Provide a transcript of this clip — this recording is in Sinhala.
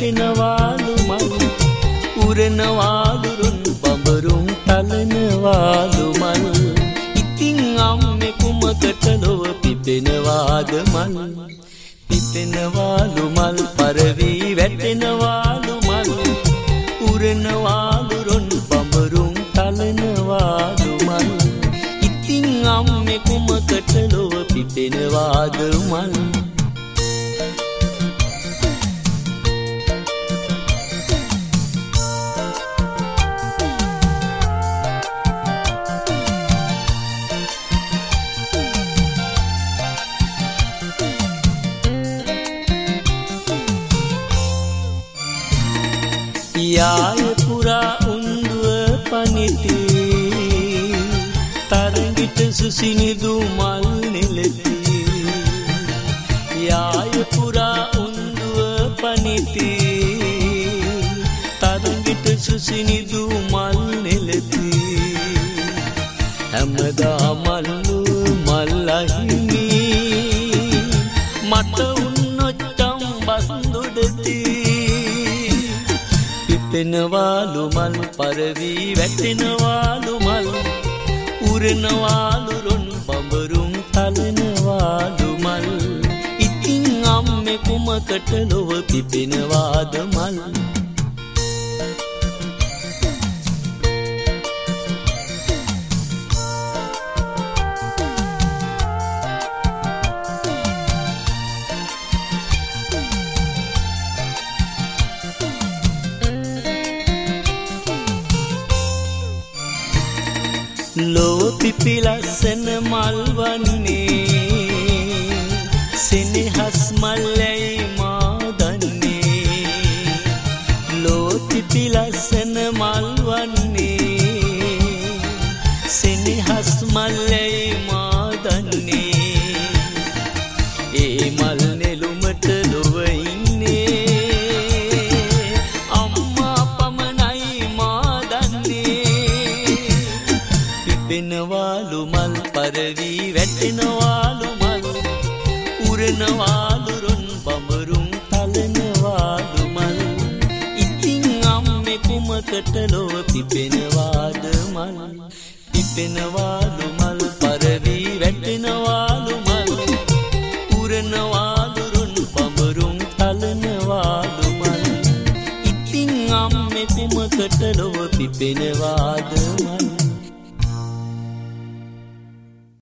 වැටෙනවාලු මල් උරනවාලු රුන් බඹරුම් තලනවාලු මල් ඉතින් අම්මේ කුමකට ලොව පිපෙනවාද මල් පිපෙනවාලු මල් පරවි වැටෙනවාලු මල් උරනවාලු රුන් බඹරුම් තලනවාලු මල් ඉතින් අම්මේ කුමකට ලොව පිපෙනවාද මල් යාය පුරා උන්දුව පනිති තරඟිට සුසිනිදු මල් නෙලති යාය පුරා උන්දුව පනිති තරඟිට සුසිනිදු මල් නෙලති හැමදා මල්ලු මල්ලහිමි මට උන්නොච්චම් බස්ඳුඩති පිපෙනවාලු මල් පරවි වැටෙනවාලු මල් උරනවාලු රොන් බඹරුම් තලනවාලු මල් ඉතින් අම්මේ කුමකට ලොව පිපෙනවාද මල් ලොව පිපිලස්සන මල් වන්නේ සෙනෙහස් මල්ලයි මා දන්නේ ලොව පිපිලස්සන මල් වන්නේ සෙනෙහස් මල්ලයි මා දන්නේ ඒ මල් නෙළුමට ලොව ඉන්නේ අම්මා පමණයි මා දන්නේ පිපෙනවාලු මල් පරවි වැටෙනවාලු මල් උරනවාලු රොන් බඹරුම් තලනවාලු මල් ඉතින් අම්මේ කුමකට ලොව පිපෙනවාද මල් පිපෙනවාලු මල් පරවි වැටෙනවාලු මල් උරනවාලු රොන් බඹරුම් තලනවාලු මල් ඉතින් අම්මේ කුමකට ලොව පිපෙනවාද මල්